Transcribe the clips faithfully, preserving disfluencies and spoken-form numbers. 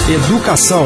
Educação.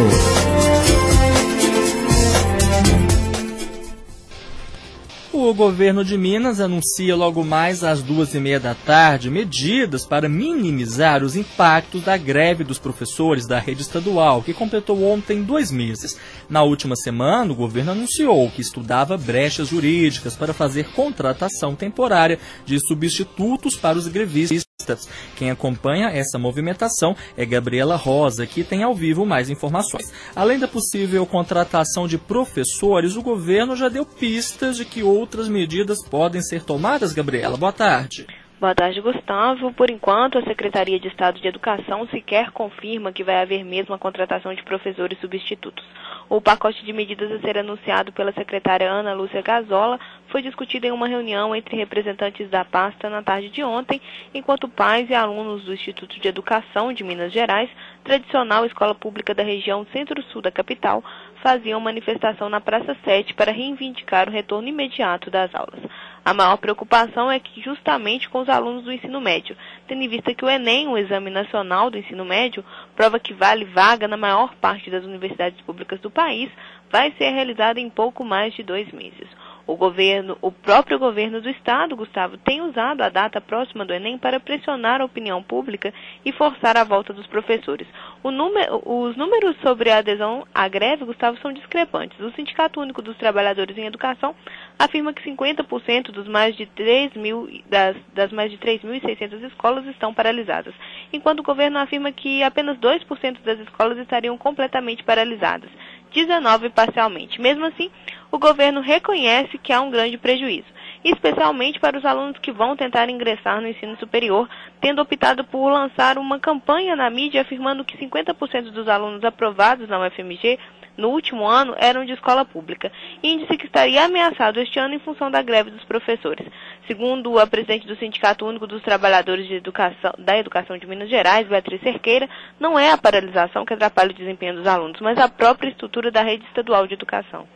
O governo de Minas anuncia logo mais às duas e meia da tarde medidas para minimizar os impactos da greve dos professores da rede estadual, que completou ontem dois meses. Na última semana, o governo anunciou que estudava brechas jurídicas para fazer contratação temporária de substitutos para os grevistas. Quem acompanha essa movimentação é Gabriela Rosa, que tem ao vivo mais informações. Além da possível contratação de professores, o governo já deu pistas de que outras medidas podem ser tomadas. Gabriela, boa tarde. Boa tarde, Gustavo. Por enquanto, a Secretaria de Estado de Educação sequer confirma que vai haver mesmo a contratação de professores substitutos. O pacote de medidas a ser anunciado pela secretária Ana Lúcia Gazola foi discutido em uma reunião entre representantes da pasta na tarde de ontem, enquanto pais e alunos do Instituto de Educação de Minas Gerais, tradicional escola pública da região centro-sul da capital, faziam manifestação na Praça sete para reivindicar o retorno imediato das aulas. A maior preocupação é que justamente com os alunos do ensino médio, tendo em vista que o Enem, o Exame Nacional do Ensino Médio, prova que vale vaga na maior parte das universidades públicas do país, vai ser realizado em pouco mais de dois meses. O governo, o próprio governo do estado, Gustavo, tem usado a data próxima do Enem para pressionar a opinião pública e forçar a volta dos professores. O número, os números sobre a adesão à greve, Gustavo, são discrepantes. O Sindicato Único dos Trabalhadores em Educação afirma que cinquenta por cento dos mais de três mil, das, das mais de três mil e seiscentas escolas estão paralisadas, enquanto o governo afirma que apenas dois por cento das escolas estariam completamente paralisadas, dezenove parcialmente. Mesmo assim, o governo reconhece que há um grande prejuízo, especialmente para os alunos que vão tentar ingressar no ensino superior, tendo optado por lançar uma campanha na mídia afirmando que cinquenta por cento dos alunos aprovados na U F M G no último ano eram de escola pública, índice que estaria ameaçado este ano em função da greve dos professores. Segundo a presidente do Sindicato Único dos Trabalhadores de Educação, da Educação de Minas Gerais, Beatriz Cerqueira, não é a paralisação que atrapalha o desempenho dos alunos, mas a própria estrutura da rede estadual de educação.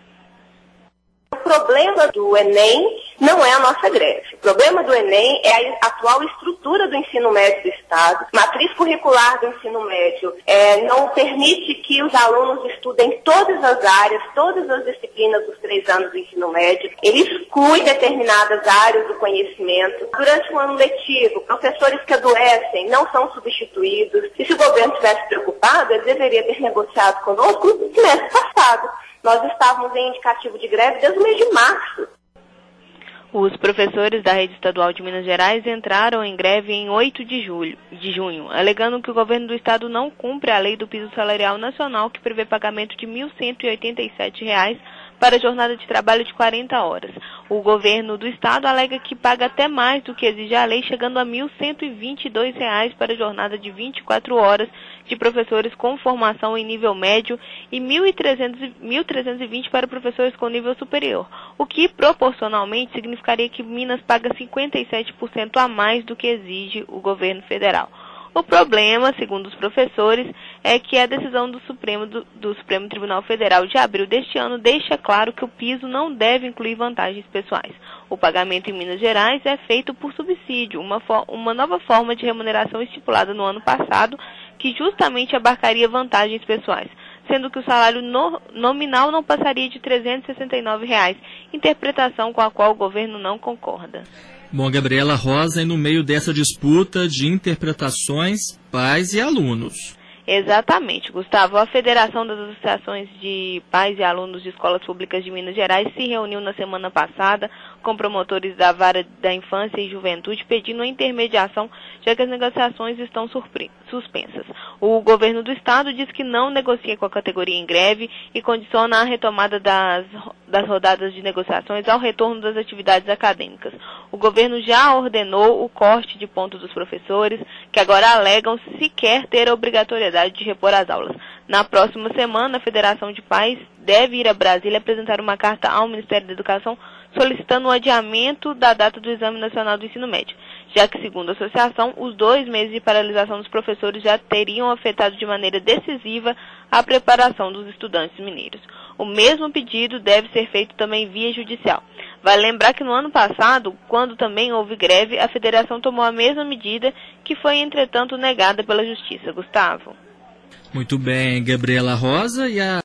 O problema do Enem não é a nossa greve. O problema do Enem é a atual estrutura do ensino médio do Estado. Matriz curricular do ensino médio é, não permite que os alunos estudem todas as áreas, todas as disciplinas dos três anos do ensino médio. Ele exclui determinadas áreas do conhecimento. Durante o ano letivo, professores que adoecem não são substituídos. E se o governo tivesse preocupado, ele deveria ter negociado conosco no semestre passado. Nós estávamos em indicativo de greve desde o mês de março. Os professores da rede estadual de Minas Gerais entraram em greve em oito de julho, de junho, alegando que o governo do estado não cumpre a lei do piso salarial nacional, que prevê pagamento de mil cento e oitenta e sete reais para a jornada de trabalho de quarenta horas. O governo do estado alega que paga até mais do que exige a lei, chegando a mil cento e vinte e dois reais para a jornada de vinte e quatro horas de professores com formação em nível médio e mil trezentos e vinte para professores com nível superior, o que proporcionalmente significaria que Minas paga cinquenta e sete por cento a mais do que exige o governo federal. O problema, segundo os professores, é que a decisão do Supremo, do, do Supremo Tribunal Federal de abril deste ano deixa claro que o piso não deve incluir vantagens pessoais. O pagamento em Minas Gerais é feito por subsídio, uma, uma nova forma de remuneração estipulada no ano passado, que justamente abarcaria vantagens pessoais, sendo que o salário no, nominal não passaria de trezentos e sessenta e nove reais, interpretação com a qual o governo não concorda. Bom, Gabriela Rosa, e no meio dessa disputa de interpretações, pais e alunos. Exatamente, Gustavo. A Federação das Associações de Pais e Alunos de Escolas Públicas de Minas Gerais se reuniu na semana passada com promotores da Vara da Infância e Juventude pedindo a intermediação, já que as negociações estão suspensas. O governo do estado diz que não negocia com a categoria em greve e condiciona a retomada das, das rodadas de negociações ao retorno das atividades acadêmicas. O governo já ordenou o corte de pontos dos professores, que agora alegam sequer ter a obrigatoriedade de repor as aulas. Na próxima semana, a Federação de Pais deve ir a Brasília apresentar uma carta ao Ministério da Educação solicitando o adiamento da data do Exame Nacional do Ensino Médio, já que, segundo a associação, os dois meses de paralisação dos professores já teriam afetado de maneira decisiva a preparação dos estudantes mineiros. O mesmo pedido deve ser feito também via judicial. Vale lembrar que no ano passado, quando também houve greve, a federação tomou a mesma medida, que foi, entretanto, negada pela Justiça. Gustavo. Muito bem, Gabriela Rosa. E a